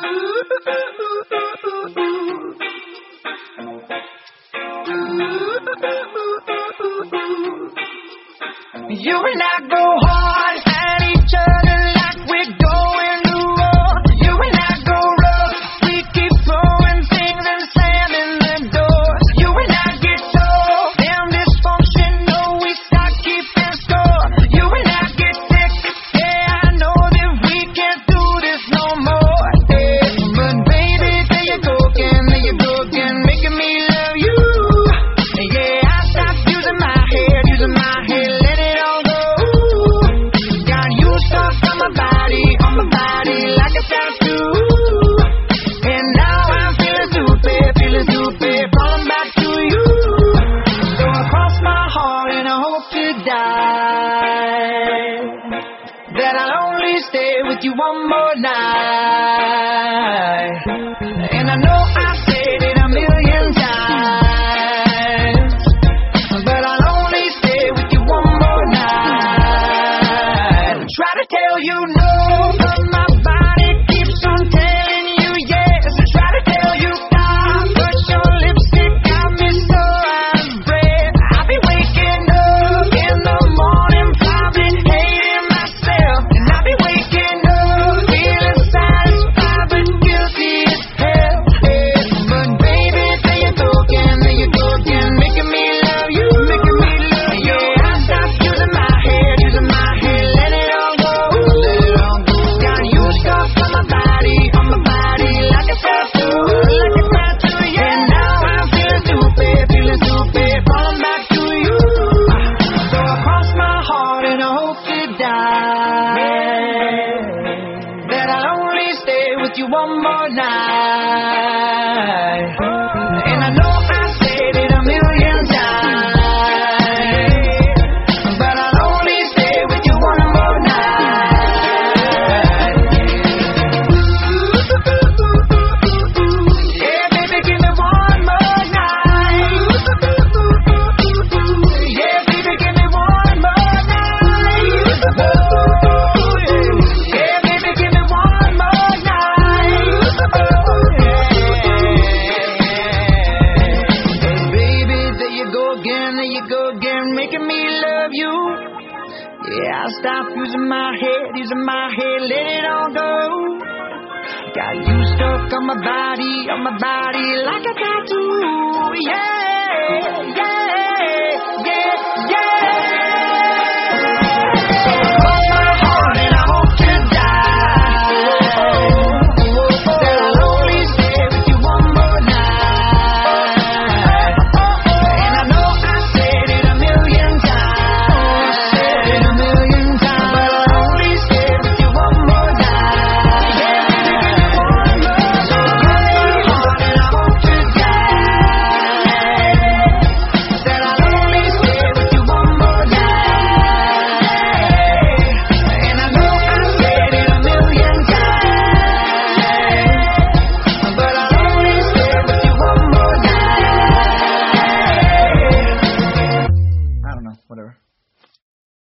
You and I go hard at each other like we're going to war. You and I go rough, we keep throwing things and slamming the doors. You and I get so damn dysfunctional, we start keeping score. You and I get sick, yeah, I know that we can't do this no more. Yeah, but baby, there you go again, making me love you. Yeah, I stopped using my head, let it all go. Got you stuck on my body like a tattoo. And now I'm feeling stupid, falling back to you. So I cross my heart and I hope to die, that I'll only stay with you one more night. And I know I said it a million times, but I'll only stay with you one more night. Try to tell you no, but my body keeps on telling you yes. I try to tell you stop, but your lipstick got me so out of breath. I'll be waking up in the morning, probably hating myself. And I'll be waking up feeling satisfied but guilty as hell. But baby, there you go again, making me love you. Yeah, I stopped using my head, let it all go. Got you stuck on my body like a tattoo. Yeah, now I'm feeling stupid, falling back to you. So I cross my heart and I hope to die, that I'll only stay with you one more night. And I know I said it a million times, but I'll only stay with you one more night. Yeah, baby, give me one more night. Yeah, baby, give me one more night. Yeah, baby, give me one more night. Baby, there you go again, making me love you. Yeah, I stopped using my head, let it all go. Got you stuck on my body like a tattoo. Yeah,